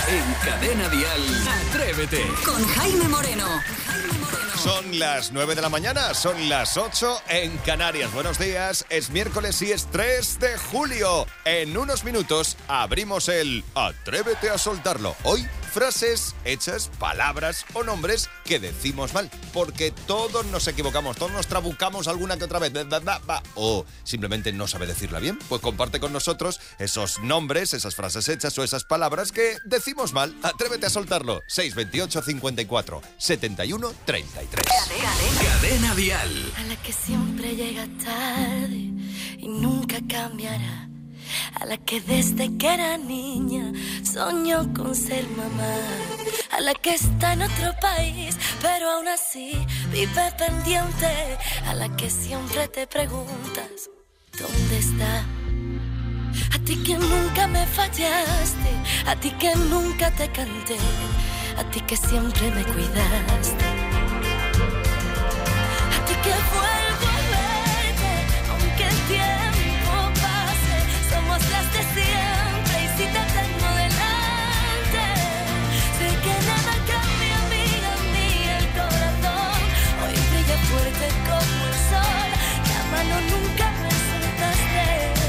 En Cadena Dial, Atrévete. Con Jaime Moreno. Son las 9 de la mañana, son las 8 en Canarias. Buenos días, es miércoles y es 3 de julio. En unos minutos abrimos el Atrévete a soltarlo. Hoy, frases, hechas, palabras o nombres que decimos mal. Porque todos nos equivocamos, todos nos trabucamos alguna que otra vez. O simplemente no sabe decirla bien. Pues comparte con nosotros esos nombres, esas frases hechas o esas palabras que decimos mal. Atrévete a soltarlo. 628 54 71 33. Cadena Dial. A la que siempre llega tarde y nunca cambiará. A la que desde que era niña soñó con ser mamá. A la que está en otro país, pero aún así vive pendiente. A la que siempre te preguntas, ¿dónde está? A ti que nunca me fallaste, a ti que nunca te canté, a ti que siempre me cuidaste, a ti que vuelvo a verte, aunque el tiempo pase. Somos las de siempre y si te tengo delante, sé que nada cambia, amiga mía, el corazón hoy brilla fuerte como el sol, la mano nunca me soltaste.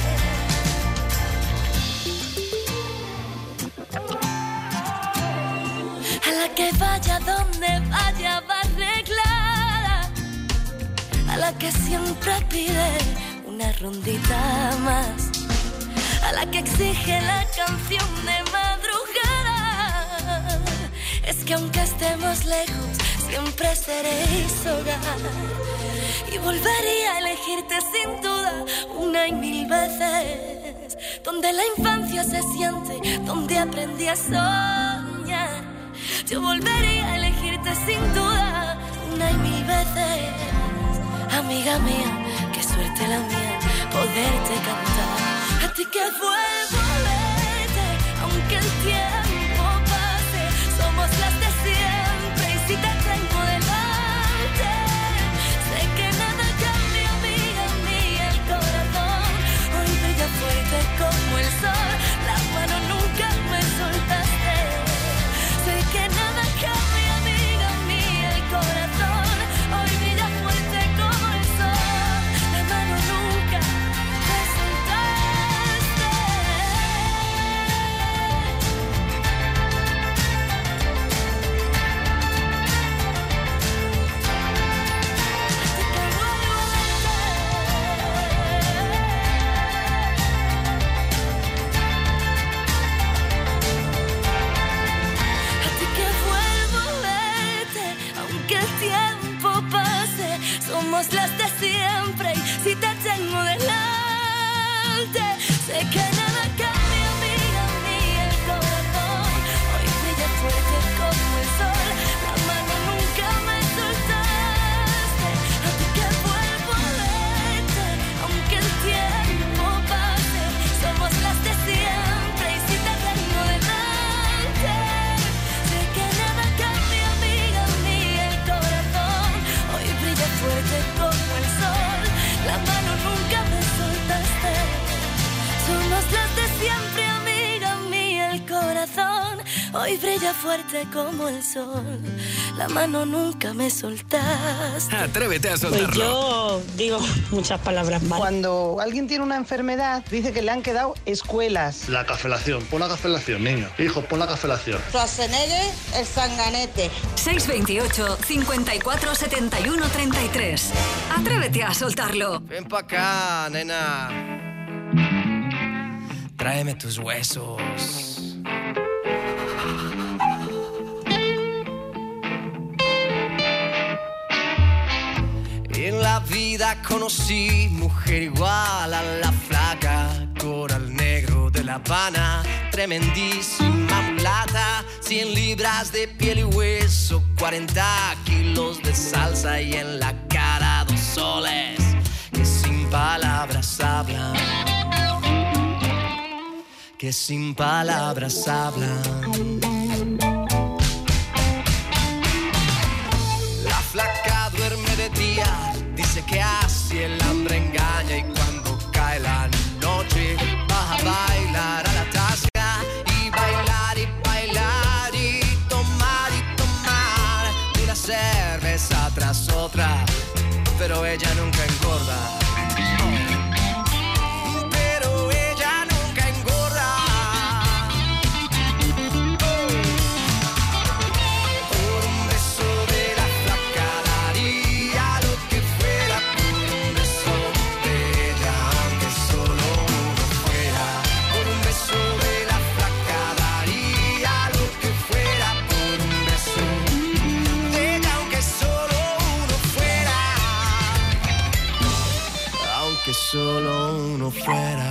A la que vaya donde vaya va arreglada, a la que siempre pide una rondita más, a la que exige la canción de madrugada. Es que aunque estemos lejos, siempre seréis hogar. Y volvería a elegirte sin duda una y mil veces. Donde la infancia se siente, donde aprendí a soñar. Yo volvería a elegirte sin duda una y mil veces. Amiga mía, qué suerte la mía, poderte cantar. A ti que vuelvo a verte, aunque el tiempo pase. Somos las de siempre y si te tengo delante, sé que nada cambia, amiga mía, el corazón hoy brilla fuerte como el sol, la mano nunca me soltaste. Sé que nada cambia, amiga mía, el corazón hoy brilla fuerte como el sol, la mano nunca me soltaste. Somos las de siempre y si te tengo delante, sé que nada cambia, amiga mía, el corazón hoy brilla fuerte como el sol, la mano nunca me soltaste. A ti que vuelvo a verte, aunque el tiempo pase. Somos las de siempre y si te tengo delante, sé que nada cambia, amiga mía, el corazón hoy brilla fuerte como el sol, la mano nunca me soltaste. Somos las de siempre, amiga mía, el corazón hoy brilla fuerte como el sol, la mano nunca me soltaste. Atrévete a soltarlo. Pues yo digo muchas palabras mal. Cuando alguien tiene una enfermedad, dice que le han quedado escuelas. La cafelación, pon la cafelación, niño. Hijo, pon la cafelación. Schwarzenegger, el sanganete. 628 54 71 33. Atrévete a soltarlo. Ven pa' acá, nena. Tráeme tus huesos. En la vida conocí mujer igual a la flaca, coral negro de La Habana, tremendísima mulata, 100 libras de piel y hueso, 40 kilos de salsa y en la cara 2 soles que sin palabras hablan, que sin palabras hablan. La flaca duerme de día, dice que así el hambre engaña y cuando cae la noche va a bailar a la tasca y bailar ella nunca engorda. Pero ella nunca engorda. Por un beso de la flaca daría lo que fuera. Por un beso de ella, aunque solo uno fuera. Por un beso de la flaca daría lo que fuera. Por un beso de ella, aunque solo uno fuera. Aunque solo uno fuera.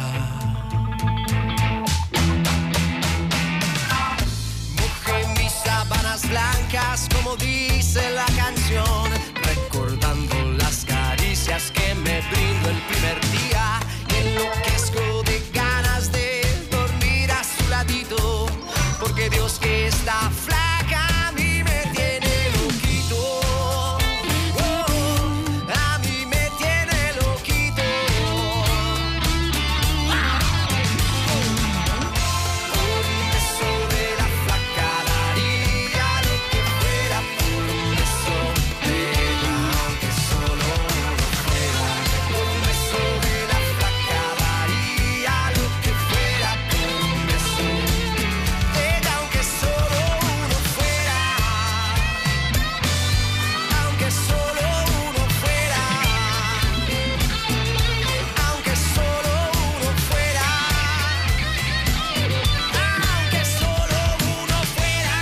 Mojé mis sábanas blancas, como dice la canción, recordando las caricias que me brindó el primer día. Y enloquezco de ganas de dormir a su ladito, porque Dios que está flaca a mí me tiene loquito. Oh, a mí me tiene loquito. Por un beso de la flaca daría lo que fuera. Por un beso de ella, aunque solo uno fuera. Por un beso de la flaca daría lo que fuera. Por un beso de ella, aunque solo uno fuera. Aunque solo uno fuera. Aunque solo uno fuera. Aunque solo uno fuera.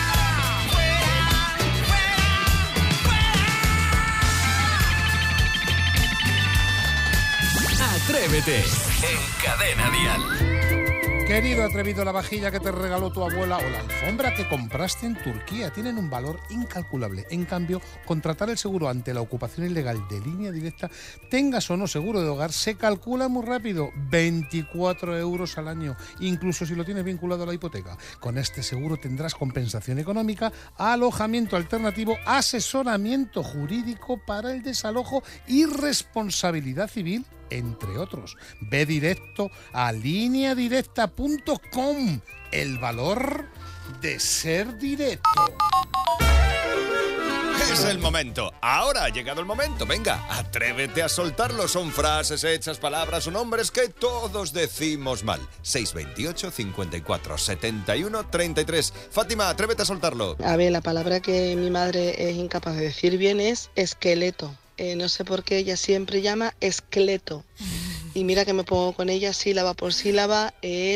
Atrévete en Cadena Dial. Querido atrevido, la vajilla que te regaló tu abuela o la alfombra que compraste en Turquía tienen un valor incalculable. En cambio, contratar el seguro ante la ocupación ilegal de Línea Directa, tengas o no seguro de hogar, se calcula muy rápido. 24 euros al año, incluso si lo tienes vinculado a la hipoteca. Con este seguro tendrás compensación económica, alojamiento alternativo, asesoramiento jurídico para el desalojo y responsabilidad civil, entre otros. Ve directo a lineadirecta.com. El valor de ser directo. Es el momento. Ahora ha llegado el momento. Venga, atrévete a soltarlo. Son frases hechas, palabras o nombres que todos decimos mal. 628 54 71 33. Fátima, atrévete a soltarlo. A ver, la palabra que mi madre es incapaz de decir bien es esqueleto. No sé por qué ella siempre llama esqueleto. Y mira que me pongo con ella sílaba por sílaba,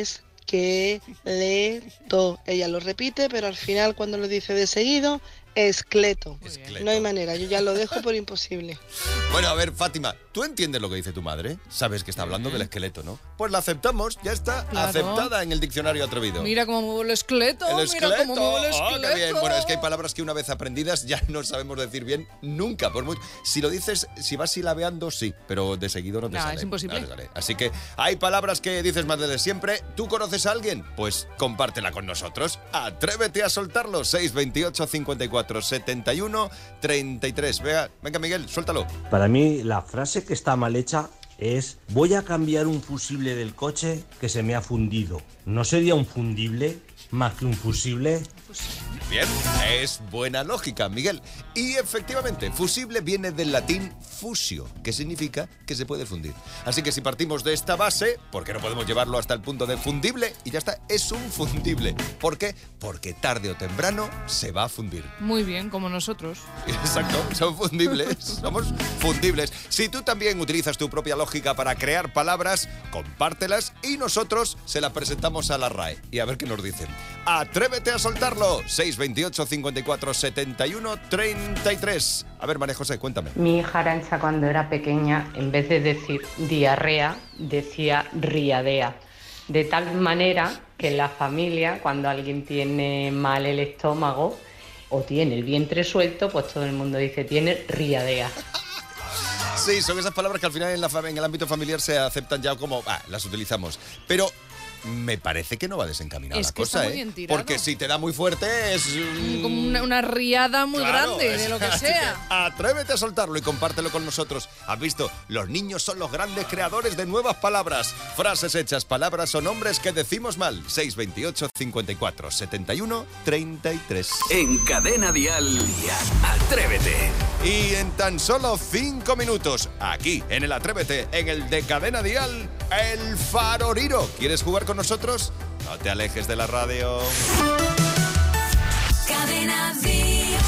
esqueleto. Ella lo repite, pero al final cuando lo dice de seguido, esqueleto. No hay manera, yo ya lo dejo por imposible. Bueno, a ver, Fátima, ¿tú entiendes lo que dice tu madre? Sabes que está hablando del esqueleto, ¿no? Pues la aceptamos, ya está, Claro. aceptada en el diccionario atrevido. Mira cómo muevo el esqueleto. El Mira cómo muevo el ¡Oh, esqueleto. qué bien! Bueno, es que hay palabras que una vez aprendidas ya no sabemos decir bien nunca. Por muy... Si lo dices, si vas silabeando, sí, pero de seguido no te sale. Es imposible. No te sale. Así que hay palabras que dices más de siempre. ¿Tú conoces a alguien? Pues compártela con nosotros. Atrévete a soltarlo. 628 54 71 33. Venga, Miguel, suéltalo. Para mí, la frase que está mal hecha es: voy a cambiar un fusible del coche que se me ha fundido. ¿No sería un fundible más que un fusible? Bien, es buena lógica, Miguel. Y efectivamente, fusible viene del latín fusio, que significa que se puede fundir. Así que si partimos de esta base, ¿por qué no podemos llevarlo hasta el punto de fundible? Y ya está, es un fundible. ¿Por qué? Porque tarde o temprano se va a fundir. Muy bien, como nosotros. Exacto, son fundibles, somos fundibles. Si tú también utilizas tu propia lógica para crear palabras, compártelas y nosotros se las presentamos a la RAE. Y a ver qué nos dicen. Atrévete a soltarlo. 628 54 71 33. A ver, María José, cuéntame. Mi hija Arancha, cuando era pequeña, en vez de decir diarrea, decía riadea. De tal manera que en la familia, cuando alguien tiene mal el estómago o tiene el vientre suelto, pues todo el mundo dice tiene riadea. Sí, son esas palabras que al final en el ámbito familiar se aceptan ya como, las utilizamos. Pero me parece que no va desencaminada Es la que cosa, está muy bien tirado. Porque si te da muy fuerte es... Como una riada muy Claro, grande de lo que así sea. que atrévete a soltarlo y compártelo con nosotros. ¿Has visto? Los niños son los grandes creadores de nuevas palabras. Frases hechas, palabras o nombres que decimos mal. 628 54 71 33. En Cadena Dial, Atrévete. Y en tan solo 5 minutos, aquí en el Atrévete, en el de Cadena Dial, el Faroriro. ¿Quieres jugar con nosotros? No te alejes de la radio. Cadena Dial.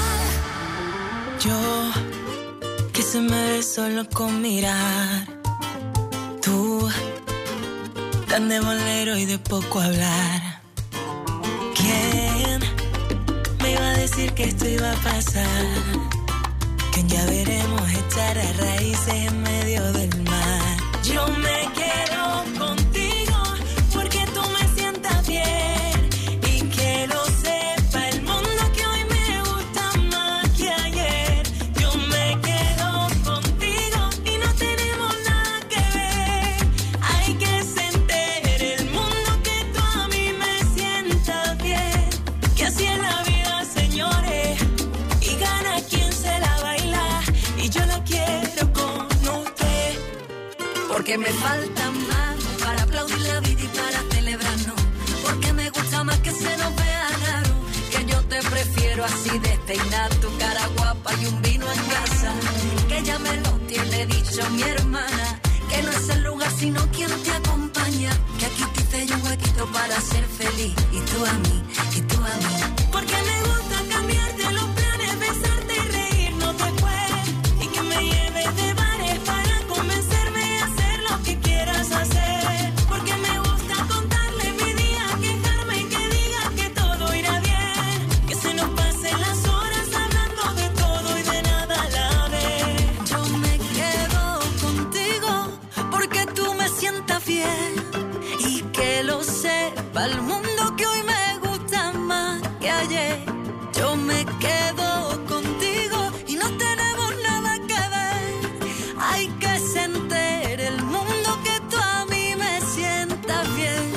Yo, que se me ve solo con mirar. Tú, tan de bolero y de poco hablar. ¿Quién me iba a decir que esto iba a pasar? Que ya veremos echar a raíces en medio del mar. Yo me quedo contigo porque tú me sientas bien y que lo sepa el mundo que hoy me gusta más que ayer. Yo me quedo contigo y no tenemos nada que ver. Hay que se entere el mundo que tú a mí me sientas bien. Que así es la vida, señores, y gana quien se la baila. Y yo la quiero con usted. Porque me faltan manos para aplaudir la vida y para celebrarnos. Porque me gusta más que se nos vea raro. Que yo te prefiero así, despeinar tu cara guapa y un vino en casa. Que ya me lo tiene dicho mi hermana. Que no es el lugar sino quien te acompaña. Que aquí te hice yo un huequito para ser feliz. Y tú a mí, y tú a mí. Porque me gusta cambiarte los planes, besarte y reírnos después. Y que me lleves de bares para convencerme y hacer lo que quieras hacer. Porque me gusta contarle mi día, quejarme y que diga que todo irá bien. Que se nos pasen las horas hablando de todo y de nada a la vez. Yo me quedo contigo porque tú me sientas bien. Y que lo sepa el mundo que hoy me gusta más que ayer. Yo me quedo contigo y no tenemos nada que ver. Hay que se entere el mundo que tú a mí me sientas bien.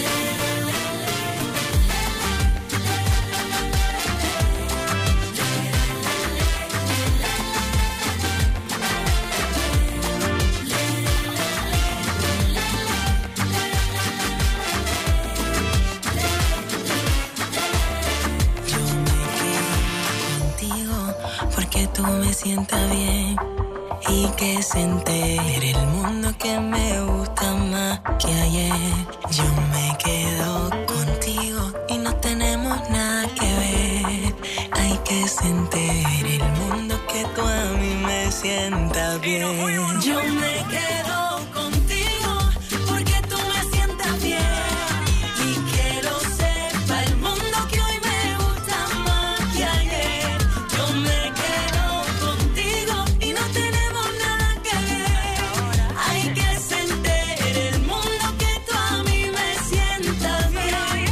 Porque tú me sientas bien y que se entere el mundo que me gusta más que ayer. Yo me quedo contigo y no tenemos nada que ver. Hay que se entere el mundo que tú a mí me sientas bien. Yo me quedo contigo porque tú me sientas bien. Y que lo sepa el mundo que hoy me gusta más que ayer. Yo me quedo contigo y no tenemos nada que ver. Hay que se entere el mundo que tú a mí me sientas bien.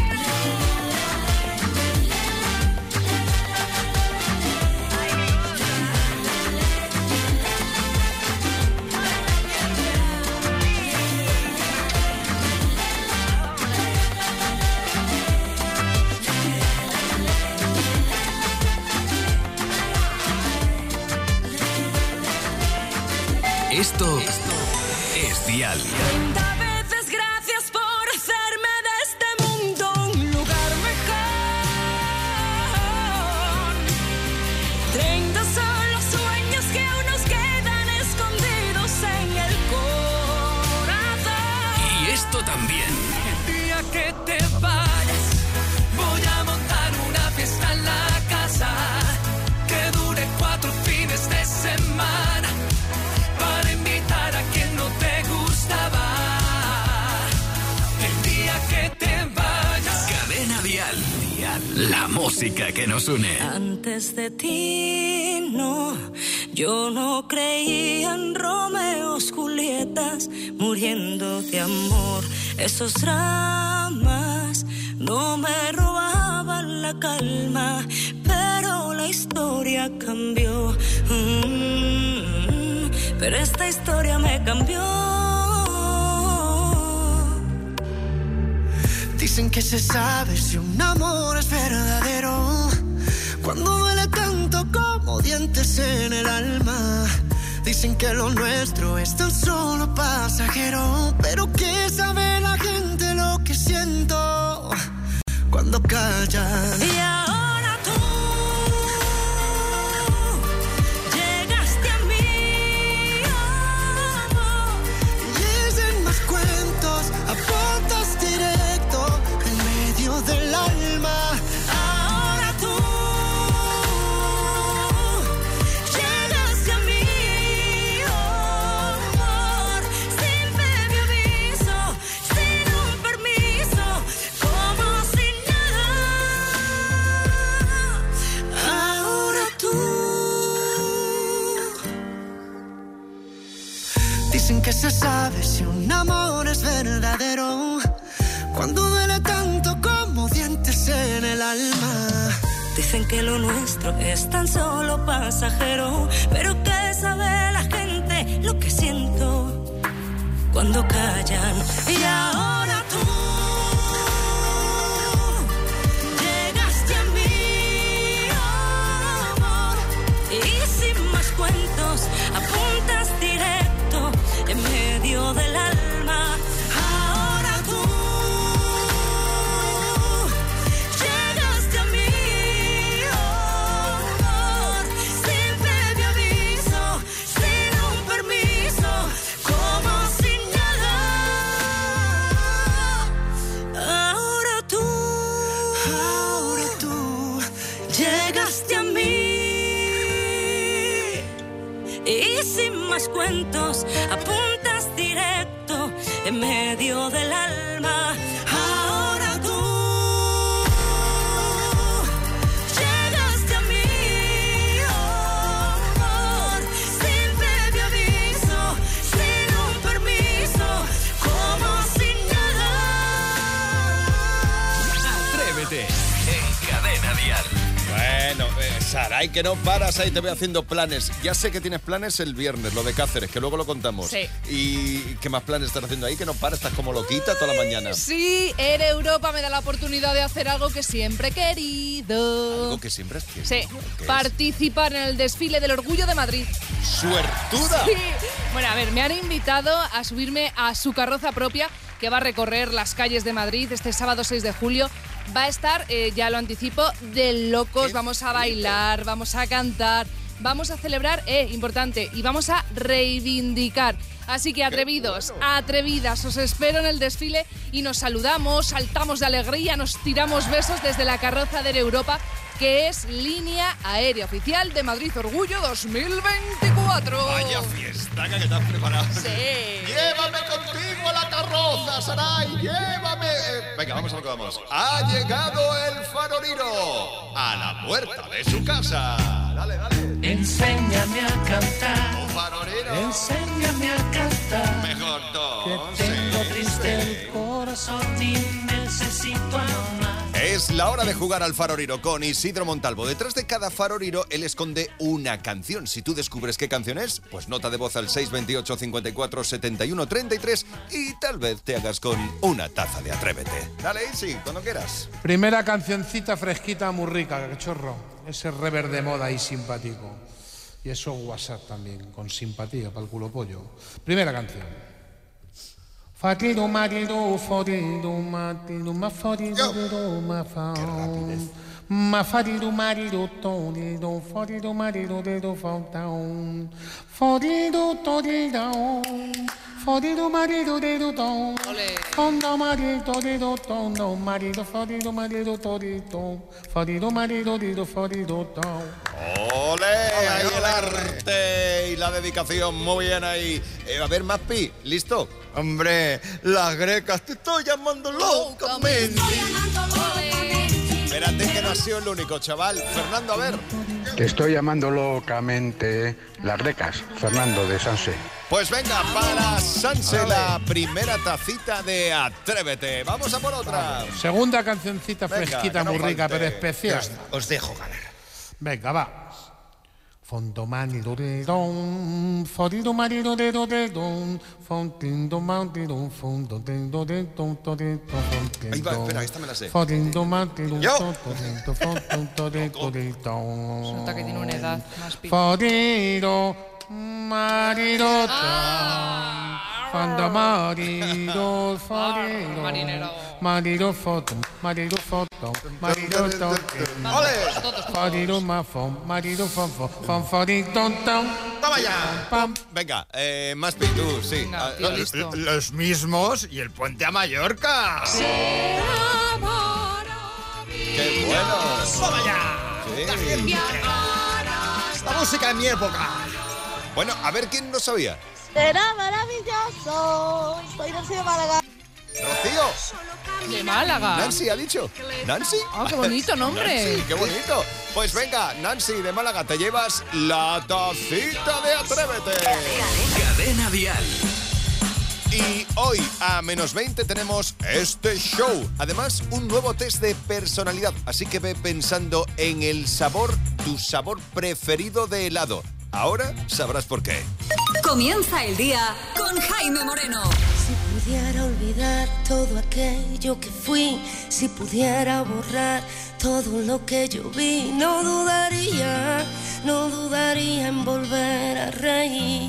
Esto es Dial. 30 veces gracias por hacerme de este mundo un lugar mejor. 30 son los sueños que aún nos quedan escondidos en el corazón. Y esto también. El día que te vayas, voy a montar una fiesta en la casa que dure 4 fines de semana. Para invitar a quien no te gustaba. El día que te vayas. Cadena Dial. La música que nos une. Antes de ti, no, yo no creía en Romeos, Julietas, muriendo de amor. Esos dramas no me robaban la calma, pero la historia cambió. Pero esta historia me cambió. Dicen que se sabe si un amor es verdadero cuando duele tanto como dientes en el alma. Dicen que lo nuestro es tan solo pasajero, pero ¿qué sabe la gente lo que siento cuando callan? Y ahora tú llegaste a mí, amor. Y dicen más cuentos, apuntas directo en medio del alma. Ahora tú llegaste a mí, amor, sin previo aviso, sin un permiso, como si nada. Ahora tú. Dicen que se sabe si un amor es verdadero cuando duele tanto como dientes en el alma. Dicen que lo nuestro es tan solo pasajero, pero ¿qué sabe la gente lo que siento cuando callan? Y ahora tú llegaste a mí, amor, y sin más cuentos apuntas directo en medio del alma. Ahora tú llegaste a mí, amor, sin previo aviso, sin un permiso, como si nada. Ahora tú llegaste a mí, y sin más cuentos apuntas directo en medio del alma. Ahora tú llegaste a mí, amor, sin previo aviso, sin un permiso, como si nada. Atrévete en Cadena Dial. Bueno, Saray, que no paras ahí, te voy haciendo planes. Ya sé que tienes planes el viernes, lo de Cáceres, que luego lo contamos. Sí. ¿Y qué más planes estás haciendo ahí? Que no paras, estás como loquita toda la mañana. Sí, Air Europa me da la oportunidad de hacer algo que siempre he querido. Algo que siempre es querido. Sí, participar en el desfile del Orgullo de Madrid. ¡Suertuda! Sí. Bueno, a ver, me han invitado a subirme a su carroza propia que va a recorrer las calles de Madrid este sábado 6 de julio. Va a estar, ya lo anticipo, de locos. Vamos a bailar, vamos a cantar, vamos a celebrar, importante, y vamos a reivindicar. Así que atrevidos, atrevidas, os espero en el desfile y nos saludamos, saltamos de alegría, nos tiramos besos desde la carroza de Europa, que es línea aérea oficial de Madrid Orgullo 2024. Vaya fiesta que te has preparado. Sí. Llévame contigo a la carroza, Saray, llévame. Venga, vamos a lo que vamos. Ha llegado el farolino a la puerta de su casa. Dale, dale. Enséñame a cantar. Un farolino. Enséñame a cantar. Mejor todo. Que tengo triste el corazón y necesito amar. Es la hora de jugar al farolino con Isidro Montalvo. Detrás de cada farolino él esconde una canción. Si tú descubres qué canción es, pues nota de voz al 628 54 71 33 y tal vez te hagas con una taza de Atrévete. Dale, Isi, cuando quieras. Primera cancioncita fresquita, muy rica, cachorro. Ese rever de moda y simpático. Y eso WhatsApp también, con simpatía para el culo pollo. Primera canción. Fatido, marido, fodido, marido, ma fodido, ma fa. Ma fodido, marido, todido, fodido, marido, dedo, faltão. Fodido, todido, fodido, marido, dedo, tom. Fondo, marido, dedo, tondo, marido, fodido, marido, todito. Fodido, marido, dedo, fodido, tom. ¡Ole! Ahí el arte y la dedicación, muy bien ahí. A ver, Maspi, ¿listo? Hombre, las grecas, te estoy llamando locamente. Espérate que no ha sido el único, chaval. Fernando, a ver. Te estoy llamando locamente. Las grecas, Fernando de Sanse. Pues venga, para Sanse, la primera tacita de Atrévete. Vamos a por otra. Segunda cancioncita Venga, fresquita, que no muy rica, falte. pero especial. Os dejo ganar. Venga, va. Fondo manido de don, forido marido de don, fontindo marido, fondo de don, Ahí va, espera, esta me la sé. forido marido, Yo. fondo de don. Se nota que tiene una edad más pica. Forido marido don, fondo marido, forido, marido foto, marido foto, marido don, forido mafón, marido fon, forido don. ¡Toma ya! Venga, más pi, tú, sí. Los mismos y el puente a Mallorca. ¡Qué bueno! ¡Toma ya! Sí. La música de mi época. Bueno, a ver quién no sabía. Será maravilloso. Soy Nancy de Málaga. Rocío. De Málaga. Nancy ha dicho. ¿Nancy? Ah, qué bonito nombre. Nancy, qué bonito. Pues venga, Nancy de Málaga, te llevas la tacita de Atrévete. Cadena Dial. Y hoy a -20 tenemos este show. Además, un nuevo test de personalidad. Así que ve pensando en el sabor, tu sabor preferido de helado. Ahora sabrás por qué. Comienza el día con Jaime Moreno. Si pudiera olvidar todo aquello que fui, si pudiera borrar todo lo que yo vi, no dudaría en volver a reír.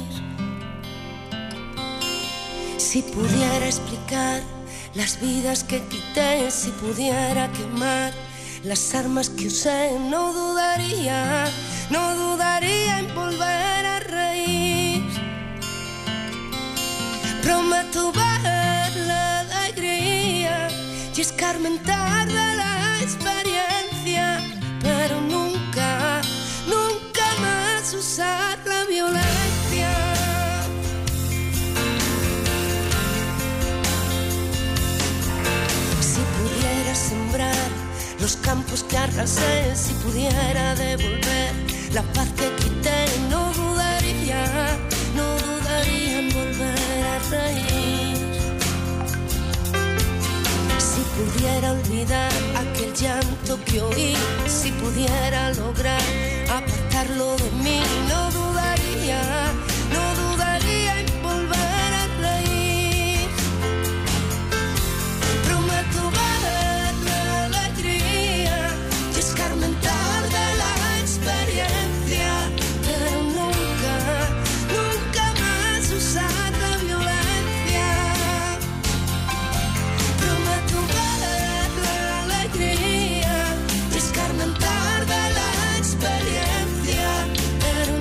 Si pudiera explicar las vidas que quité, si pudiera quemar las armas que usé, no dudaría en volver a reír. Prometo ver la alegría y escarmentar de la experiencia, pero nunca más usar la violencia. Si pudiera sembrar los campos que arrasé, si pudiera devolver la paz que quité, no dudaría en volver a reír. Si pudiera olvidar aquel llanto que oí, si pudiera lograr apartarlo de mí, no dudaría en volver a reír. Prometo ver la alegría y escarmentar de la experiencia, pero nunca más usar la violencia. Prometo ver la alegría y escarmentar de la experiencia, pero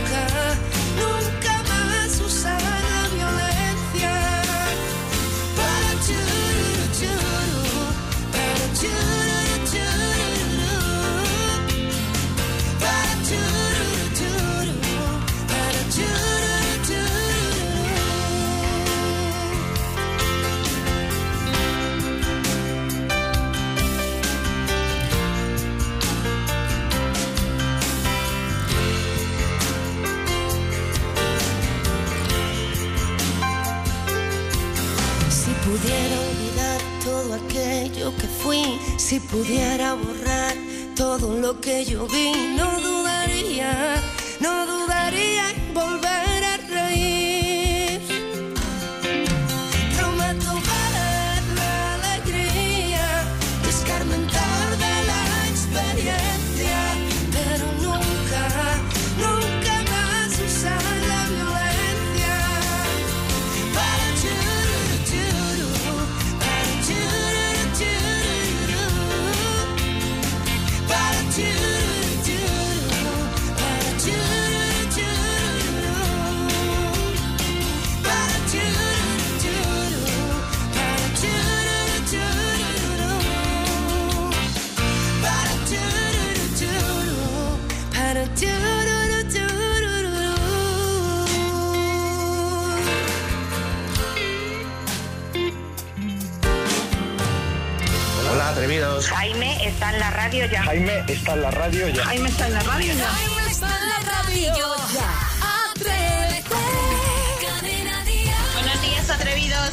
nunca más usar la violencia. Para churu, churu, para churu, churu, para churu, churu, para churu, churu. Si pudiera olvidar todo aquello que fui, si pudiera borrar todo lo que yo vi, no dudaría en volver a reír. Prometo ver la alegría y escarmentar de la experiencia, pero nunca más usar la violencia. Para churu, churu, para churu, churu, para churu, churu, para churu, churu, para churu, churu, para churu, churu, para churu, churu, para churu, churu. Hola, atrevidos. Jaime está en la radio ya. Jaime está en la radio ya. Jaime está en la radio ya. Jaime está en la radio ya. Atrévete. Cadena Dial. Buenos días, atrevidos.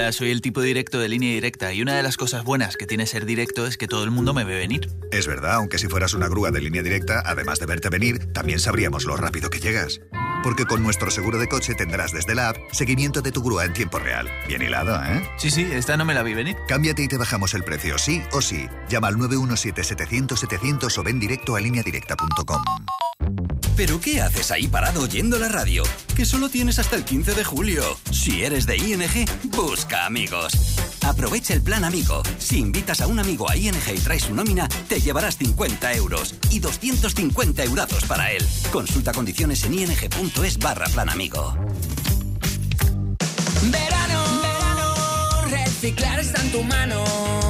Hola, soy el tipo directo de Línea Directa y una de las cosas buenas que tiene ser directo es que todo el mundo me ve venir. Es verdad, aunque si fueras una grúa de Línea Directa, además de verte venir, también sabríamos lo rápido que llegas. Porque con nuestro seguro de coche tendrás desde la app seguimiento de tu grúa en tiempo real. Bien hilado, ¿eh? Sí, esta no me la vi venir. Cámbiate y te bajamos el precio, sí o sí. Llama al 917-700-700 o ven directo a lineadirecta.com. ¿Pero qué haces ahí parado oyendo la radio? Que solo tienes hasta el 15 de julio. Si eres de ING, busca amigos. Aprovecha el plan Amigo. Si invitas a un amigo a ING y traes su nómina, te llevarás 50 euros y 250 eurazos para él. Consulta condiciones en ing.es/plan amigo. Verano, reciclar está en tu mano.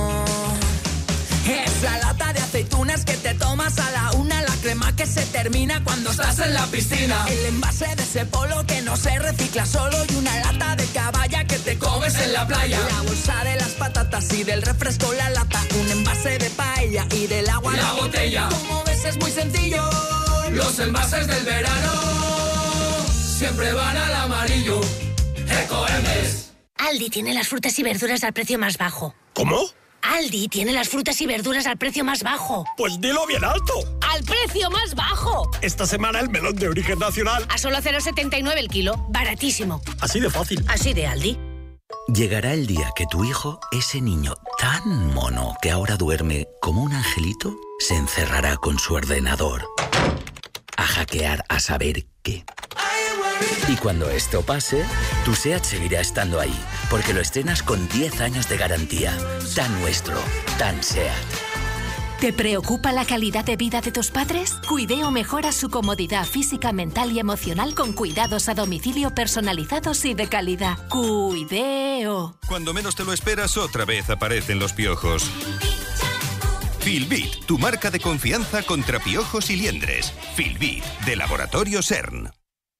Es la lata de aceitunas que te tomas a la una, la crema que se termina cuando estás en la piscina, el envase de ese polo que no se recicla solo y una lata de caballa que te comes en la playa, la bolsa de las patatas y del refresco la lata, un envase de paella y del agua la botella. Como ves es muy sencillo, los envases del verano siempre van al amarillo. Ecoembes. Aldi tiene las frutas y verduras al precio más bajo. ¿Cómo? Aldi tiene las frutas y verduras al precio más bajo. Pues dilo bien alto. ¡Al precio más bajo! Esta semana el melón de origen nacional a solo 0,79 el kilo. Baratísimo. Así de fácil. Así de Aldi. Llegará el día que tu hijo, ese niño tan mono que ahora duerme como un angelito, se encerrará con su ordenador a hackear a saber qué. Y cuando esto pase, tu SEAT seguirá estando ahí, porque lo estrenas con 10 años de garantía. Tan nuestro, tan SEAT. ¿Te preocupa la calidad de vida de tus padres? Cuideo mejora su comodidad física, mental y emocional con cuidados a domicilio personalizados y de calidad. Cuideo. Cuando menos te lo esperas, otra vez aparecen los piojos. Filbit, tu marca de confianza contra piojos y liendres. Filbit, de Laboratorio CERN.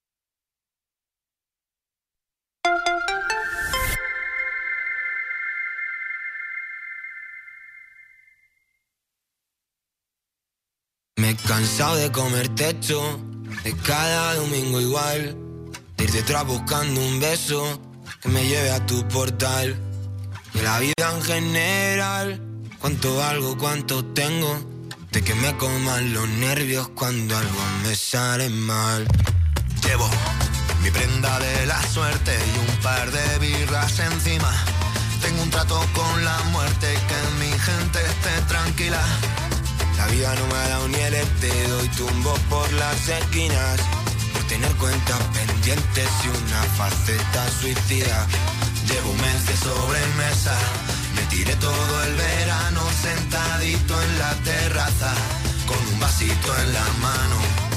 Me he cansado de comer techo, de cada domingo igual, de ir detrás buscando un beso que me lleve a tu portal. De la vida en general, cuánto valgo, cuánto tengo, de que me coman los nervios cuando algo me sale mal. Llevo mi prenda de la suerte y un par de birras encima. Tengo un trato con la muerte, que mi gente esté tranquila. La vida no me ha dado ni el dedo y tumbo por las esquinas, por tener cuentas pendientes y una faceta suicida. Llevo un mes de sobremesa, me tiré todo el verano sentadito en la terraza, con un vasito en la mano.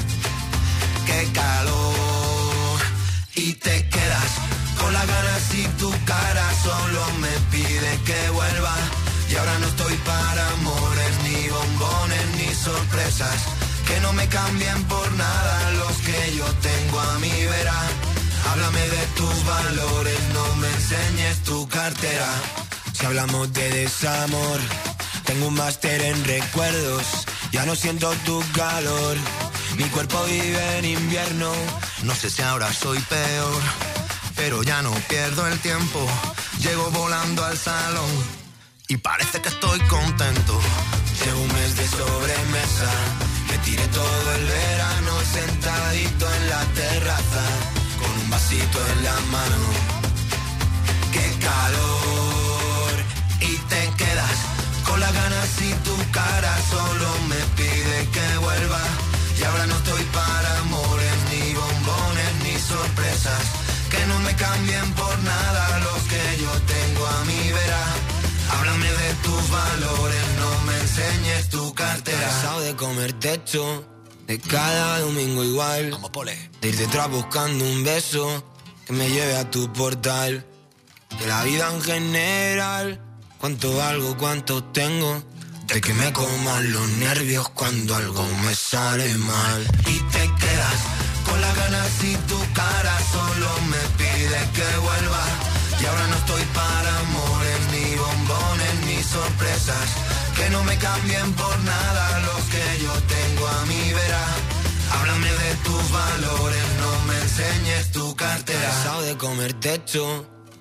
¡Qué calor! Y te quedas con las ganas y tu cara solo me pide que vuelva. Y ahora no estoy para amores, ni bombones, ni sorpresas, que no me cambien por nada los que yo tengo a mi vera. Háblame de tus valores, no me enseñes tu cartera. Si hablamos de desamor, tengo un máster en recuerdos, ya no siento tu calor. Mi cuerpo vive en invierno, no sé si ahora soy peor, pero ya no pierdo el tiempo. Llego volando al salón y parece que estoy contento. Llevo un mes de sobremesa, me tiré todo el verano sentadito en la terraza, con un vasito en la mano. ¡Qué calor! Y te quedas con las ganas y tu cara solo me pide que vuelva. Y ahora no estoy para amores, ni bombones, ni sorpresas, que no me cambien por nada los que yo tengo a mi vera. Háblame de tus valores, no me enseñes tu cartera. Cansado de comer techo, de cada domingo igual, como Pole, de ir detrás buscando un beso que me lleve a tu portal. De la vida en general, cuánto valgo, cuánto tengo, de que me coman los nervios cuando algo me sale mal. Y te quedas con las ganas y tu cara solo me pide que vuelva. Y ahora no estoy para amores, ni bombones, ni sorpresas, que no me cambien por nada los que yo tengo a mi vera. Háblame de tus valores, no me enseñes tu cartera. Cansado de comer techo,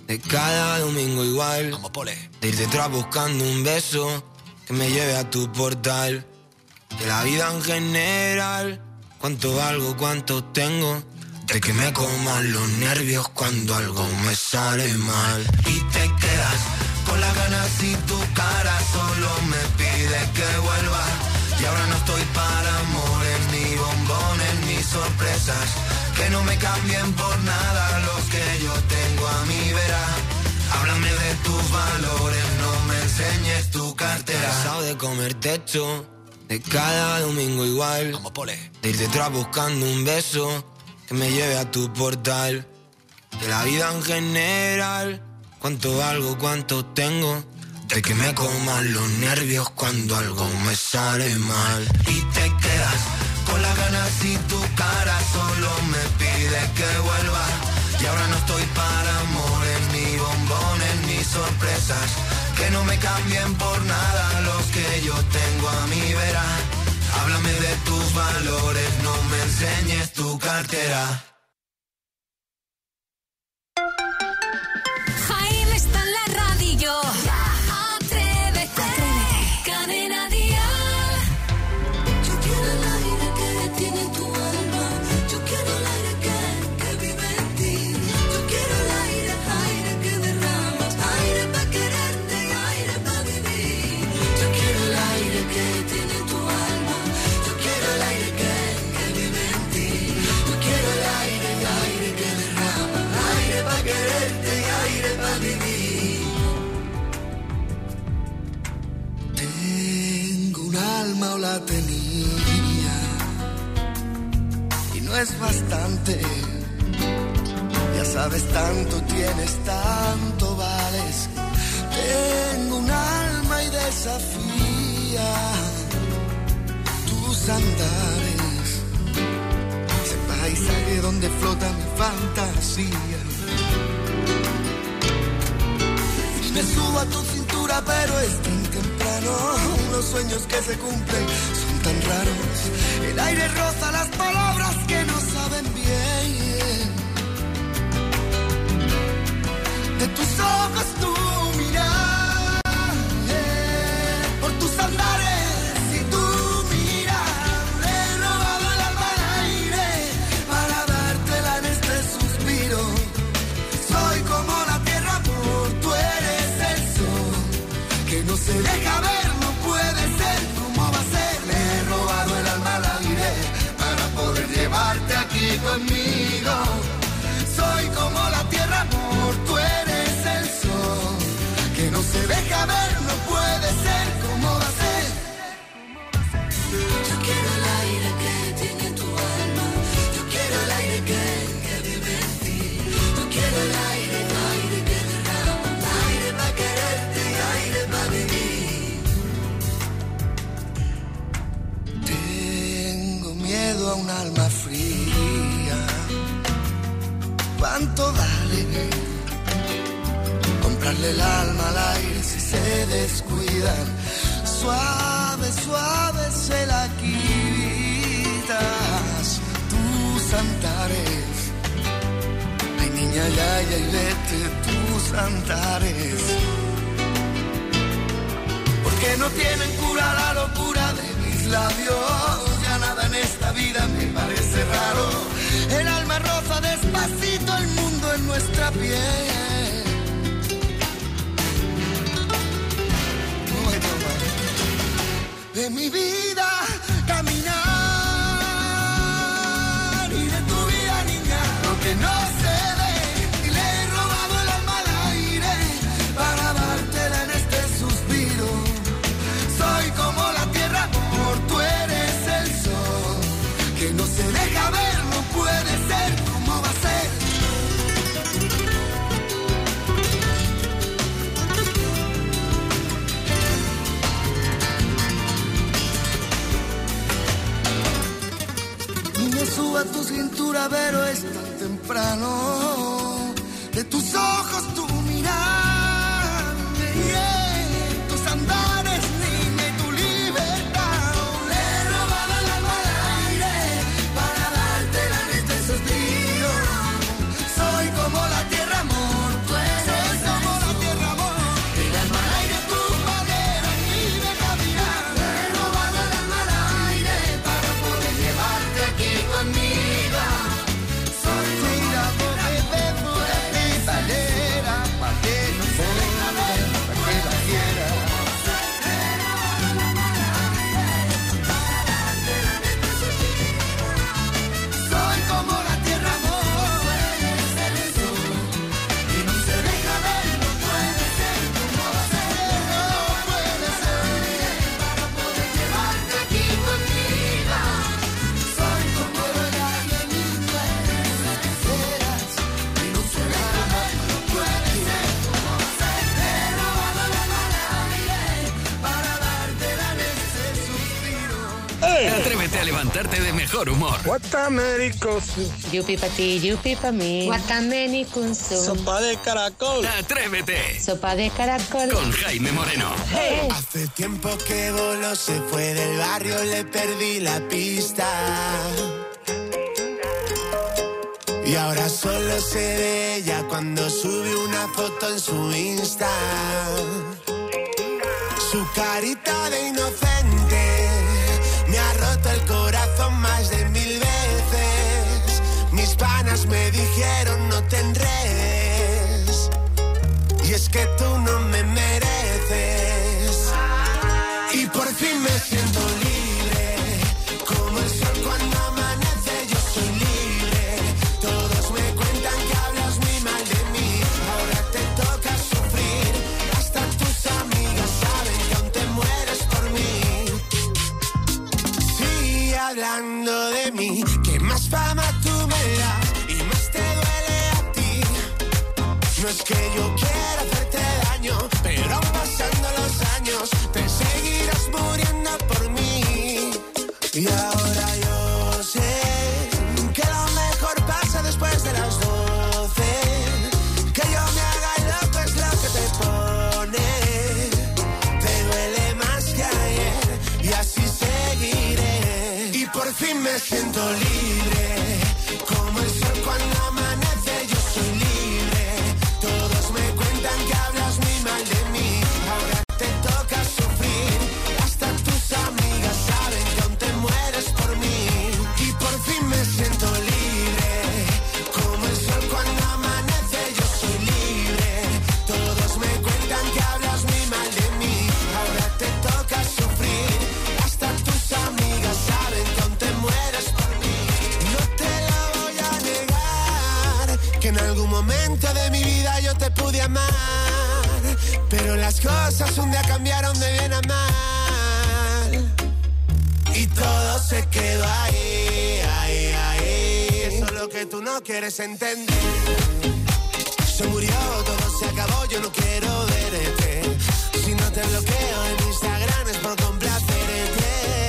de cada domingo igual. Como Pole. De ir detrás buscando un beso que me lleve a tu portal. De la vida en general, cuánto valgo, cuánto tengo. De que me coman los nervios cuando algo me sale mal. Y te quedas con las ganas y tu cara solo me pide que vuelva. Y ahora no estoy para amores, ni bombones, ni sorpresas. Que no me cambien por nada los que yo tengo a mi vera. Háblame de tus valores, no me enseñes tu cartera. Cansado de comer techo, de cada domingo igual. Como Pole. De ir detrás buscando un beso que me lleve a tu portal. De la vida en general, cuánto valgo, cuánto tengo. De que me coman los nervios cuando algo me sale mal. Y te quedas con las ganas y tu cara solo me pide que vuelva. Y ahora no estoy para amores, ni bombones, ni sorpresas. Que no me cambien por nada los que yo tengo a mi vera. Háblame de tus valores, no me enseñes tu cartera. Jaime está en la radio. Atrévete. Cadena Dial. Yo quiero el aire que tiene tu alma. Yo quiero el aire que vive en ti. Yo quiero el aire, aire que derramas. Aire para quererte y aire para vivir. Yo quiero el aire que tiene tu alma. Yo quiero el aire que vive en ti. Yo quiero el aire que derramas. Aire para quererte y aire para vivir. Tengo un alma o la tenía y no es bastante. Ya sabes, tanto tienes, tanto vales. Tengo un alma y desafía tus andares. Ese paisaje donde flota mi fantasía. Y me subo a tu cintura, pero es tan temprano. Los sueños que se cumplen son tan raros. El aire roza las palabras que no saben bien. De tus ojos tu mirar, por tus andares y tu mirar. He robado el alma al aire para dártela en este suspiro. Soy como la tierra, amor, tú eres el sol que no se deja ver, no puede ser, ¿cómo va a ser? Le he robado el alma al aire para poder llevarte aquí conmigo. Soy como la tierra, amor, tú eres el sol que no se deja ver, no puede ser, ¿cómo va a ser? Yo quiero el aire que tiene tu alma. Yo quiero el aire que vive en ti. Yo quiero el aire que derrama. Aire para quererte y aire para vivir. Tengo miedo a un alma fría. ¿Cuánto vale comprarle el alma al aire si se descuidan? Suave, suave se la quitas tus andares. Ay, niña, ya, y vete tus andares. Porque no tienen cura la locura de mis labios. Ya nada en esta vida me parece raro. El alma roza despacito el mundo en nuestra piel. De mi vida caminar y de tu vida, niña, lo que no se ve. Y le he robado el alma al aire para dártela en este suspiro. Soy como la tierra, amor, tú eres el sol que no se deja ver, no puede ser, ¿cómo va a ser? Y me subo a tu cintura, pero es tan temprano. De tus ojos tu mirar, tus andares, niña, y tu libertad. Le he robado el alma al aire para dártela en este suspiro. Soy como la tierra, amor, tú eres para levantarte de mejor humor. Yupi pa' ti, yupi pa' mí. Guatameni con su. Sopa de caracol. Atrévete. Sopa de caracol. Con Jaime Moreno. Hey. Hace tiempo que voló, se fue del barrio, le perdí la pista. Y ahora solo sé de ella cuando sube una foto en su Insta. Su carita de inocente me ha roto el corazón más de 1000 veces. Mis panas me dijeron no te enredes, y es que tú no me mereces. Y por fin me siento libre, como el sol cuando amanece, yo soy libre. Todos me cuentan que hablas muy mal de mí, ahora te toca sufrir. Hasta tus amigas saben que aún te mueres por mí. Sigue hablando de mí, que más fama tú me das y más te duele a ti. No es que yo quiera hacerte daño, pero aún pasando los años te seguirás muriendo por mí. Y ahora yo sé que lo mejor pasa después de las 12. Que yo me haga loco es lo que te pone. Te duele más que ayer y así seguiré. Y por fin me siento libre, como el sol cuando amanece, yo soy libre. Todos me cuentan que hablas muy mal de mí, ahora te toca sufrir. Hasta tus amigas saben que aún te mueres por mí. Y por fin me siento libre, como el sol cuando amanece, yo soy libre. Todos me cuentan que hablas muy mal de mí, ahora te toca sufrir. Hasta tus amigas saben que aún te mueres por mí. No te lo voy a negar, que en algún momento de mi vida yo te pude amar, pero las cosas un día cambiaron de bien a mal. Y todo se quedó ahí, ahí, ahí. Eso es lo que tú no quieres entender. Se murió, todo se acabó, yo no quiero verte. Si no te bloqueo en Instagram es por complacerte.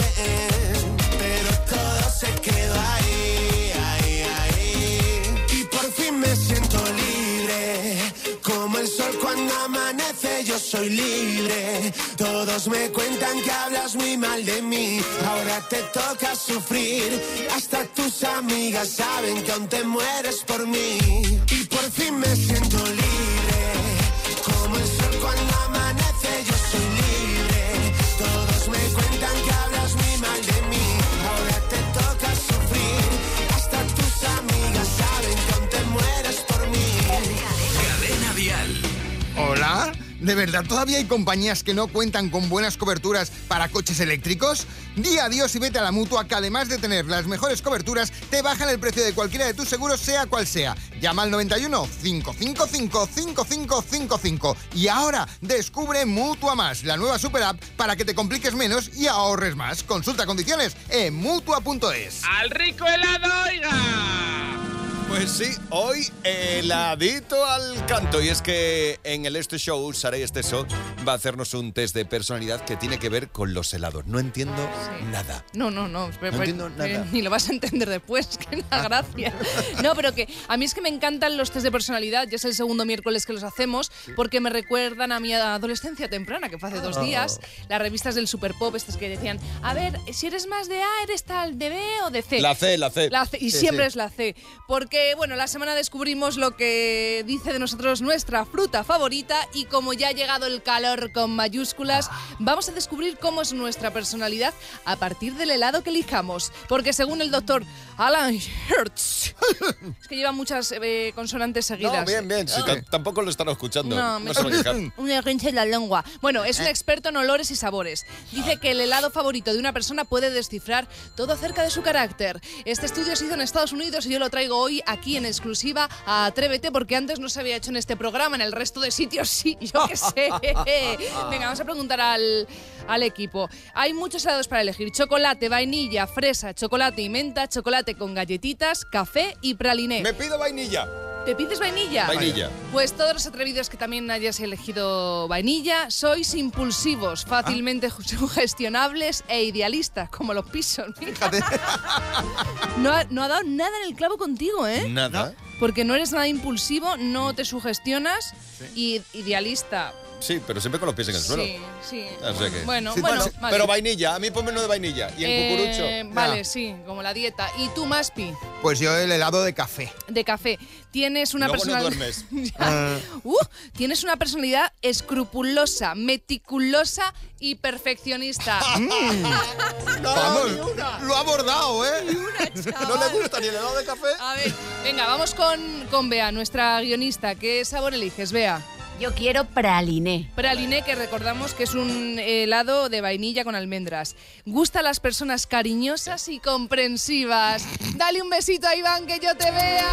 Pero todo se quedó ahí, ahí, ahí. Y por fin me siento libre, como el sol cuando amanece, yo soy libre. Todos me cuentan que hablas muy mal de mí, ahora te toca sufrir. Hasta tus amigas saben que aún te mueres por mí. Y por fin me siento libre, como el sol cuando amanece, yo soy libre. Todos me cuentan que hablas muy mal de mí, ahora te toca sufrir. Hasta tus amigas saben que aún te mueres por mí. Cadena Dial. ¿Hola? ¿De verdad todavía hay compañías que no cuentan con buenas coberturas para coches eléctricos? Di adiós y vete a la Mutua, que además de tener las mejores coberturas, te bajan el precio de cualquiera de tus seguros, sea cual sea. Llama al 91 555 5555. Y ahora descubre Mutua Más, la nueva super app para que te compliques menos y ahorres más. Consulta condiciones en Mutua.es. ¡Al rico helado, oiga! Pues sí, hoy heladito al canto. Y es que en el Este Show, Saray Esteso va a hacernos un test de personalidad que tiene que ver con los helados. No entiendo nada. No. No entiendo nada. Ni lo vas a entender después, que es la gracia. No, pero que a mí es que me encantan los test de personalidad. Ya es el segundo miércoles que los hacemos, porque me recuerdan a mi adolescencia temprana, que fue hace 2 días. Las revistas del Super Pop, estas que decían, a ver, si eres más de A, ¿eres tal de B o de C? La C. Y sí, siempre sí. Es la C. Porque, bueno, la semana descubrimos lo que dice de nosotros nuestra fruta favorita, y como ya ha llegado el calor con mayúsculas, vamos a descubrir cómo es nuestra personalidad a partir del helado que elijamos. Porque según el doctor Alan Hertz, es que lleva muchas consonantes seguidas. No, bien. Si tampoco lo están escuchando. No se va a quejar. Una rincha en la lengua. Bueno, es un experto en olores y sabores. Dice que el helado favorito de una persona puede descifrar todo acerca de su carácter. Este estudio se hizo en Estados Unidos y yo lo traigo hoy aquí en exclusiva a Atrévete, porque antes no se había hecho en este programa, en el resto de sitios sí, yo qué sé. Venga, vamos a preguntar al equipo. Hay muchos helados para elegir: chocolate, vainilla, fresa, chocolate y menta, chocolate con galletitas, café y praliné. Me pido vainilla. ¿Te pides vainilla? Vainilla. Pues todos los atrevidos que también hayas elegido vainilla, sois impulsivos, fácilmente sugestionables e idealistas, como los pisos. Fíjate. No ha dado nada en el clavo contigo, ¿eh? Nada. Porque no eres nada impulsivo, no te sugestionas y idealista. Sí, pero siempre con los pies en el suelo. Sí. O sea que... Bueno, sí, vale. Pero vainilla, a mí ponme uno de vainilla. Y en cucurucho. Vale, sí, como la dieta. ¿Y tú, Maspi? Pues yo el helado de café. De café. Tienes una personalidad... no duermes. Tienes una personalidad escrupulosa, meticulosa y perfeccionista. Vamos, lo ha abordado, ¿eh? Ni una, chaval. ¿No le gusta ni el helado de café? A ver, venga, vamos con Bea, nuestra guionista. ¿Qué sabor eliges, Bea? Yo quiero praliné. Praliné, que recordamos que es un helado de vainilla con almendras. Gusta a las personas cariñosas y comprensivas. Dale un besito a Iván, que yo te vea.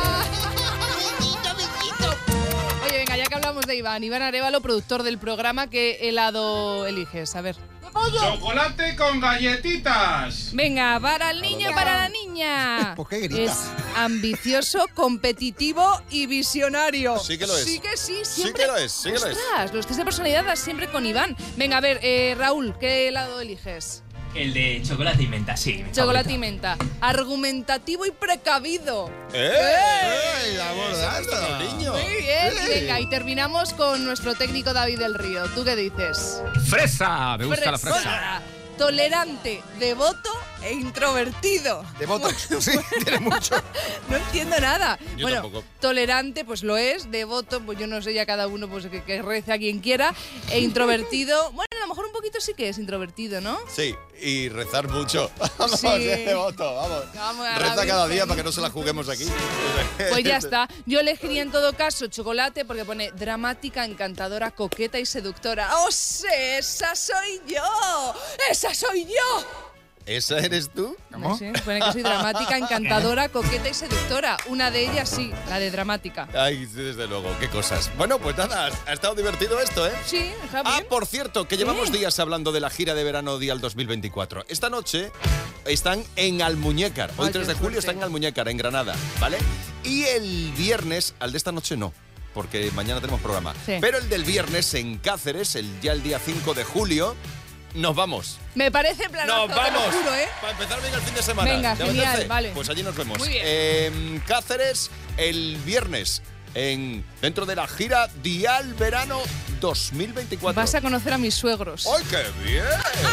Oye, venga, ya que hablamos de Iván Arévalo, productor del programa, ¿qué helado eliges? A ver. Chocolate con galletitas. Venga, para el niño, para la niña. ¿Por qué grita? Es ambicioso, competitivo y visionario. Sí que lo es. Sí que sí, siempre. Sí que lo es, sí que lo es. Ostras, los test de personalidad das siempre con Iván. Venga, a ver, Raúl, ¿qué helado eliges? El de chocolate y menta, sí. Chocolate y menta. Argumentativo y precavido. ¡La abordaste! niño! Muy bien. Y venga, y terminamos con nuestro técnico David del Río. ¿Tú qué dices? ¡Fresa! Me gusta la fresa. Tolerante, devoto e introvertido. Devoto, sí, tiene mucho. No entiendo nada. Yo bueno, tampoco. Tolerante, pues lo es. Devoto, pues yo no sé, ya cada uno pues que rece a quien quiera. E introvertido, bueno, a lo mejor un poquito sí que es introvertido, ¿no? Sí, y rezar mucho. Vamos, Sí. devoto, vamos. a la Reza cada Virgen. día para que no se la juguemos aquí. Pues ya está. Yo elegiría en todo caso chocolate porque pone dramática, encantadora, coqueta y seductora. ¡Oh, sí! ¡Esa soy yo! ¡Esa soy yo! ¿Esa eres tú? ¿Cómo? Sí, pone que soy dramática, encantadora, coqueta y seductora. Una de ellas sí, la de dramática. Ay, desde luego, qué cosas. Bueno, pues nada, ha estado divertido esto, ¿eh? Sí, está bien. Ah, por cierto, que llevamos días hablando de la gira de verano Dial 2024. Esta noche están en Almuñécar. Hoy Ay, 3 de qué julio suerte. están en Almuñécar, en Granada, ¿vale? Y el viernes, al de esta noche no, porque mañana tenemos programa. Sí. Pero el del viernes en Cáceres, ya el día 5 de julio, nos vamos. Me parece planazo, ¡Nos vamos! te lo juro, ¿eh? Para empezar bien el fin de semana. Venga, ¿Te genial, apetece? vale. Pues allí nos vemos. Muy bien. En Cáceres, el viernes, dentro de la gira Dial Verano 2024. Vas a conocer a mis suegros. ¡Ay, qué bien!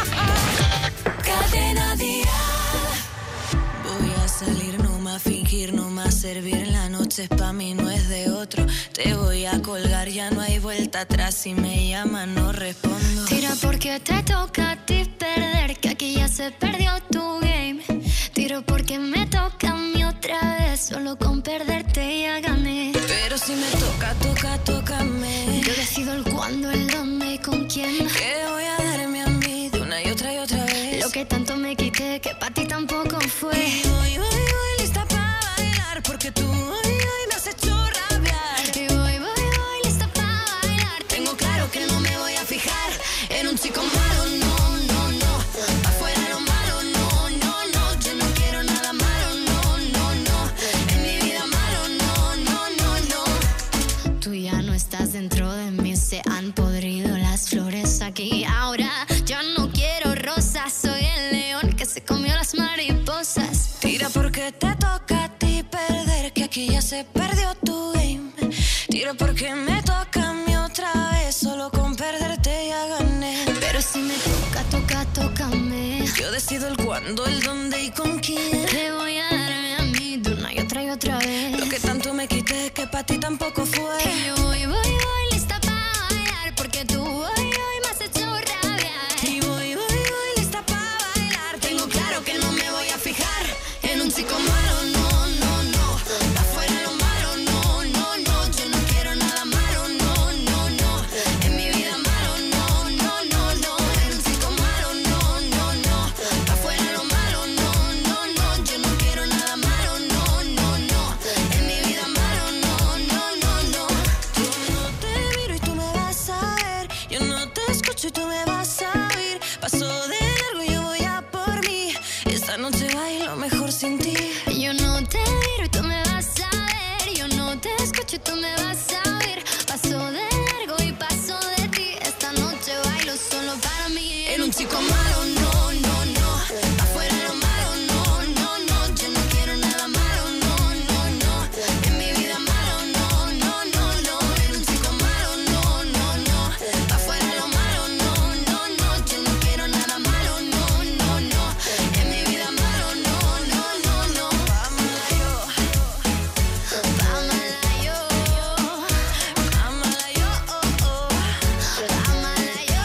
Cadena Dial. Voy a salir, no más fingir, no más servir. La noche es pa' mí, no es de otro. Te voy a colgar, ya no hay vuelta atrás. Si me llaman, no respondo. Tira porque te toca a ti perder, que aquí ya se perdió tu game. Tiro porque me toca a mí otra vez, solo con perderte ya gané. Pero si me toca, tócame. Yo decido el cuándo, el dónde y con quién. Que voy a darme a mí de una y otra vez. Lo que tanto me quité, que para ti tampoco fue. Y voy, lista para bailar, porque tú hoy me has hecho rabiar. Y voy, lista para bailar. Tengo claro que no me voy a fijar en un chico malo, no, no, no. Afuera lo malo, no, no, no. Yo no quiero nada malo, no, no, no. En mi vida malo, no, no, no, no. Tú ya no estás dentro de mí, se han podrido las flores aquí. Ahora yo no quiero rosas, soy el león que se comió las mariposas. Tira porque te toca a ti perder, que aquí ya se perdió tu game. Tira porque me toca a mí otra vez, solo con perderte ya gané. Pero si me toca, tócame. Yo decido el cuándo, el dónde y con quién. Te voy a darme a mí de una y otra vez. Lo que tanto me quité, que para ti tampoco fue. Y yo voy, lista para bailar, porque tú hoy me has hecho rabiar. Y voy, lista para bailar. Tengo claro que no me voy a fijar en un chico malo, no, no, no. Afuera lo malo, no, no, no. Yo no quiero nada malo, no, no, no. En mi vida malo, no, no, no, no. En un chico malo, no, no, no. Afuera lo malo, no, no, no. Yo no quiero nada malo, no, no, no. En mi vida malo, no, no, no, no. Yo no te miro y tú me vas a ver. Yo no te escucho y tú me vas a oír. Paso de largo y yo voy a por mí. Esta noche bailo mejor sin ti. Yo no te miro y tú me vas a ver. Yo no te escucho y chico malo, no, no, no. Afuera lo malo, no, no, no. Yo no quiero nada malo, no, no, no. En mi vida malo, no, no, no, no. Era un chico malo, no, no, no. Afuera lo malo, no, no, no. Yo no quiero nada malo, no, no, no. En mi vida malo, no, no, no, no. Vámonos yo, vámonos yo, vámonos yo, vámonos yo,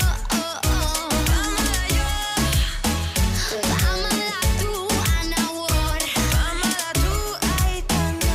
vámonos tú, Ana Ward, vámonos tú, Aitana,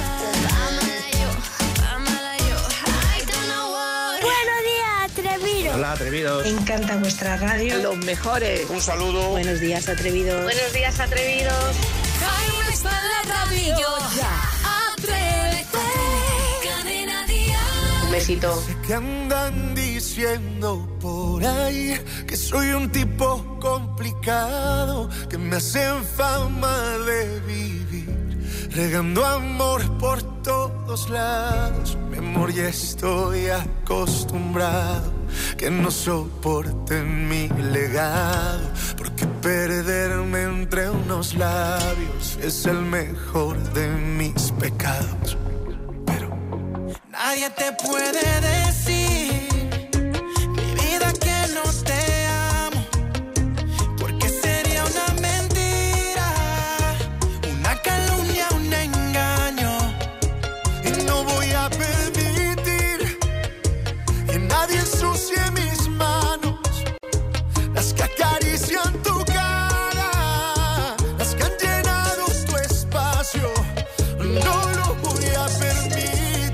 vámonos yo, Aitana Ward. Buenos días, atrevidos. Hola, atrevidos. Me encanta vuestra radio. Los mejores. Un saludo. Buenos días, atrevidos. Buenos días, atrevidos. Jaime está en la radio. Atrévete. Cadena Dial. Un besito. Que andan diciendo por ahí que soy un tipo complicado, que me hacen fama de vivir, regando amor por todos lados. Mi amor, ya estoy acostumbrado, que no soporten mi legado, porque perderme entre unos labios es el mejor de mis pecados. Nadie te puede decir, mi vida, que no te amo, porque sería una mentira, una calumnia, un engaño. Y no voy a permitir que nadie ensucie mis manos, las que acarician tu cara, las que han llenado tu espacio. No lo voy a permitir.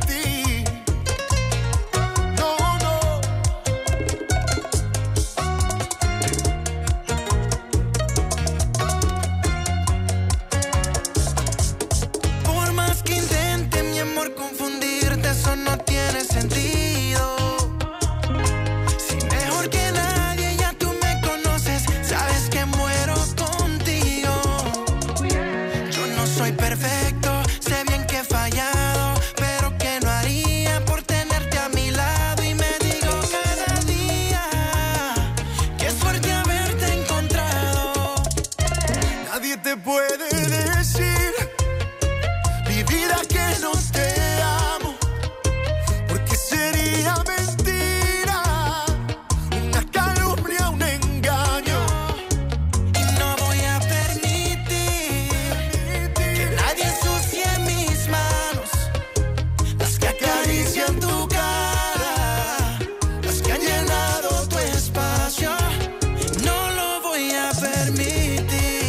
Te puede decir, mi vida, que no te amo, porque sería mentira, una calumnia, un engaño. Y no voy a permitir que nadie ensucie mis manos, las que acarician tu cara, las que han llenado tu espacio. No lo voy a permitir.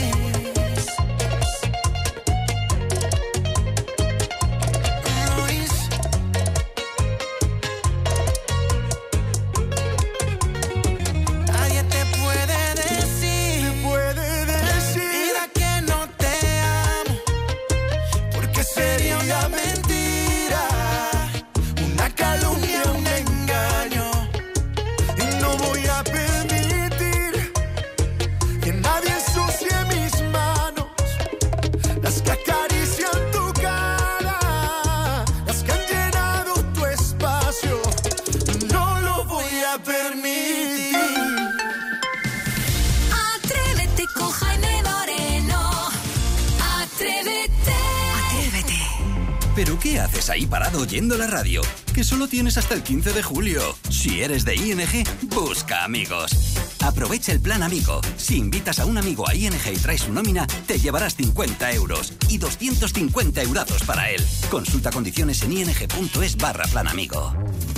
Atrévete con Jaime Moreno. Atrévete. ¿Pero qué haces ahí parado oyendo la radio? Que solo tienes hasta el 15 de julio. Si eres de ING, busca amigos. Aprovecha el plan Amigo. Si invitas a un amigo a ING y traes su nómina, te llevarás 50 euros y 250 eurazos para él. Consulta condiciones en ing.es/plan amigo.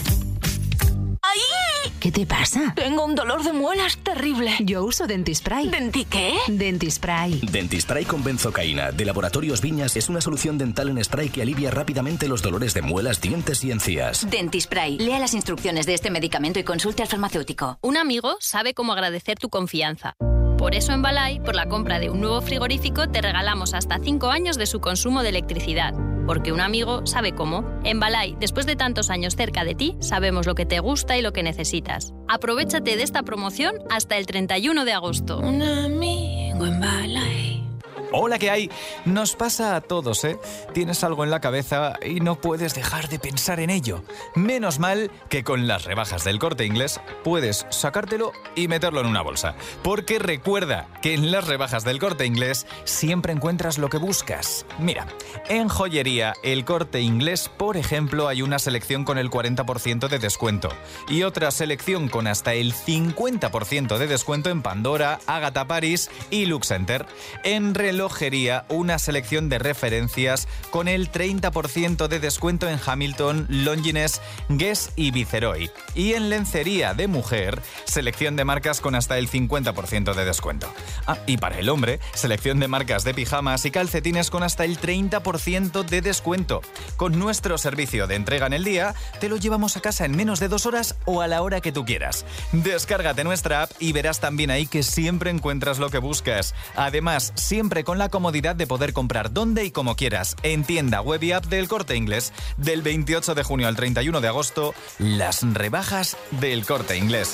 ¿Qué te pasa? Tengo un dolor de muelas terrible. Yo uso Dentispray. ¿Denti qué? Dentispray. Dentispray con benzocaína de Laboratorios Viñas es una solución dental en spray que alivia rápidamente los dolores de muelas, dientes y encías. Dentispray. Lea las instrucciones de este medicamento y consulte al farmacéutico. Un amigo sabe cómo agradecer tu confianza. Por eso en Balay, por la compra de un nuevo frigorífico, te regalamos hasta 5 años de su consumo de electricidad. Porque un amigo sabe cómo. En Balay, después de tantos años cerca de ti, sabemos lo que te gusta y lo que necesitas. Aprovéchate de esta promoción hasta el 31 de agosto. Un amigo en Balay. Hola, ¿qué hay? Nos pasa a todos, ¿eh? Tienes algo en la cabeza y no puedes dejar de pensar en ello. Menos mal que con las rebajas del Corte Inglés puedes sacártelo y meterlo en una bolsa. Porque recuerda que en las rebajas del Corte Inglés siempre encuentras lo que buscas. Mira, en joyería El Corte Inglés, por ejemplo, hay una selección con el 40% de descuento y otra selección con hasta el 50% de descuento en Pandora, Agatha Paris y Lux Center. En relojería, una selección de referencias con el 30% de descuento en Hamilton, Longines, Guess y Viceroy. Y en lencería de mujer, selección de marcas con hasta el 50% de descuento. Y para el hombre, selección de marcas de pijamas y calcetines con hasta el 30% de descuento. Con nuestro servicio de entrega en el día, te lo llevamos a casa en menos de 2 horas o a la hora que tú quieras. Descárgate nuestra app y verás también ahí que siempre encuentras lo que buscas. Además, siempre con la comodidad de poder comprar donde y como quieras, en tienda, web y app del Corte Inglés. Del 28 de junio al 31 de agosto, las rebajas del Corte Inglés.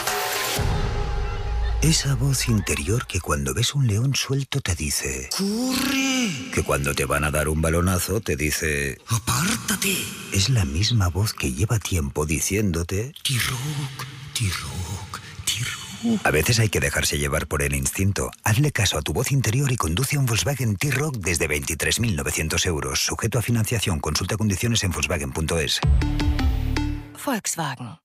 Esa voz interior que cuando ves un león suelto te dice ¡corre! Que cuando te van a dar un balonazo te dice ¡apártate! Es la misma voz que lleva tiempo diciéndote T-Rock, T-Rock, T-Rock. A veces hay que dejarse llevar por el instinto. Hazle caso a tu voz interior y conduce un Volkswagen T-Rock desde 23.900 euros. Sujeto a financiación. Consulta condiciones en Volkswagen.es. Volkswagen.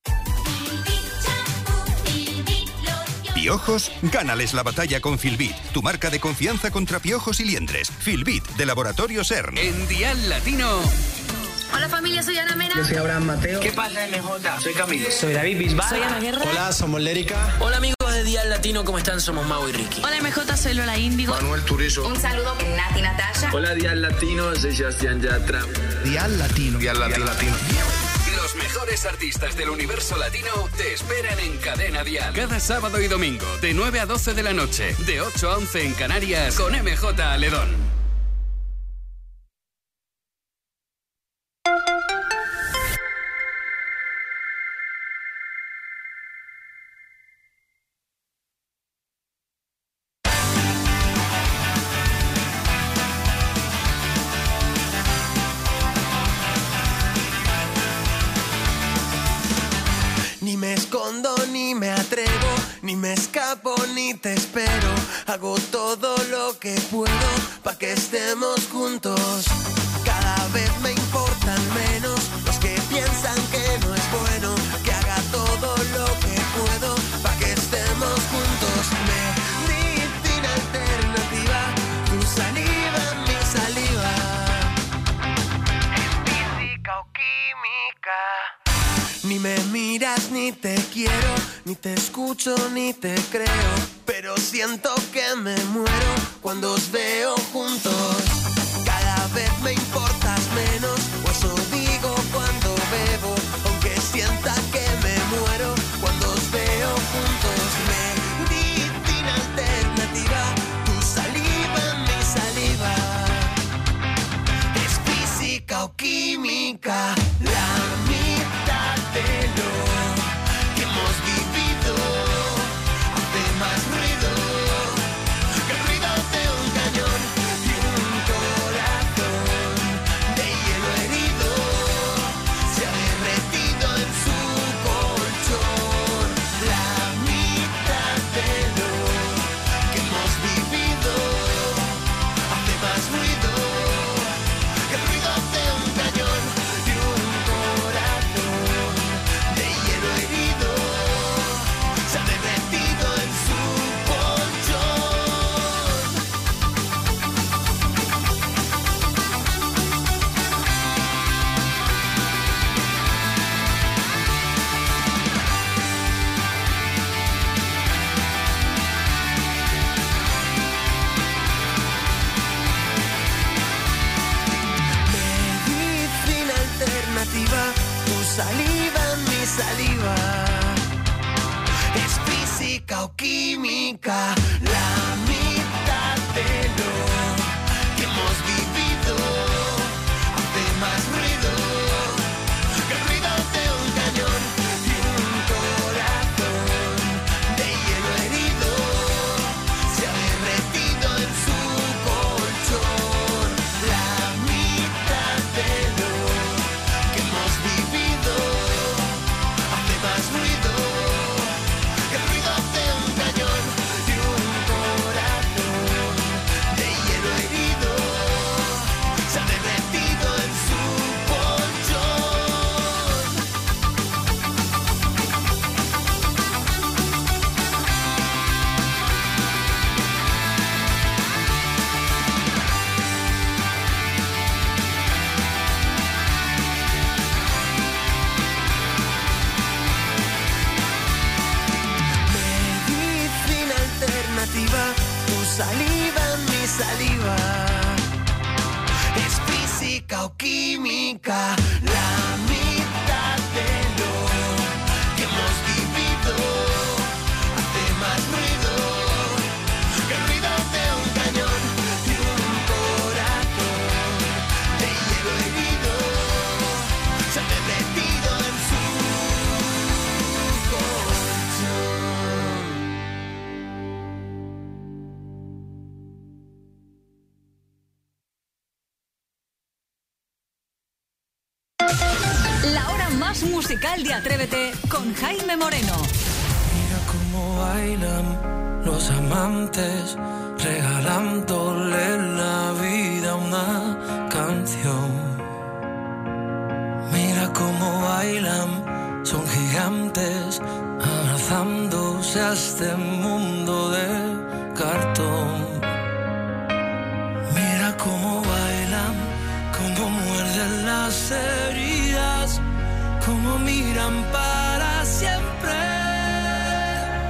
¿Piojos? Gánales la batalla con Filbit, tu marca de confianza contra piojos y liendres. Filbit, de Laboratorios CERN. En Dial Latino. Hola familia, soy Ana Mena. Yo soy Abraham Mateo. ¿Qué pasa, MJ? Soy Camilo. Soy David Bisbal. Soy Ana Guerra. Hola, somos Lérica. Hola amigos de Dial Latino, ¿cómo están? Somos Mau y Ricky. Hola MJ, soy Lola Índigo. Manuel Turizo. Un saludo, Nati Natasha. Hola Dial Latino, soy Sebastián Yatra. Dial Latino. Dial Latino. Los mejores artistas del universo latino te esperan en Cadena Dial. Cada sábado y domingo, de 9 a 12 de la noche, de 8 a 11 en Canarias, con MJ Aledón. Ni me escondo, ni me atrevo, ni me escapo, ni te espero. Hago todo lo que puedo pa' que estemos juntos. Cada vez me importan menos los que piensan que no es bueno. Que haga todo lo que puedo pa' que estemos juntos. Medicina alternativa, tu saliva, mi saliva. Es física o química. Ni me miras, ni te quiero, ni te escucho, ni te creo. Pero siento que me muero cuando os veo juntos. Cada vez me importas menos, o eso digo cuando bebo. Aunque sienta que me muero cuando os veo juntos. Medicina alternativa, tu saliva, mi saliva. Es física o química, la mitad de lo que hemos vivido hace más ruido que el ruido de un cañón y un corazón de hielo herido se ha derretido en su colchón. La mitad de lo que hemos vivido hace más ruido que el ruido de un cañón y un corazón de hielo herido se ha derretido en su colchón. Medicina alternativa, tu saliva, mi saliva. Es física o química, la mitad de lo que hemos vivido hace más ruido que el ruido de un cañón y un corazón de hielo herido se ha derretido en su colchón. saliva en mi saliva. Es física o química, la mitad de lo que hemos vivido hace más ruido que el ruido de un cañón y un corazón de hielo herido se ha derretido en su La hora más musical de Atrévete con Jaime Moreno. Mira cómo bailan los amantes, regalándole la vida a una canción. Mira cómo bailan, son gigantes, abrazándose a este mundo de cartón. Mira cómo bailan, cómo muerden las heridas, cómo miran para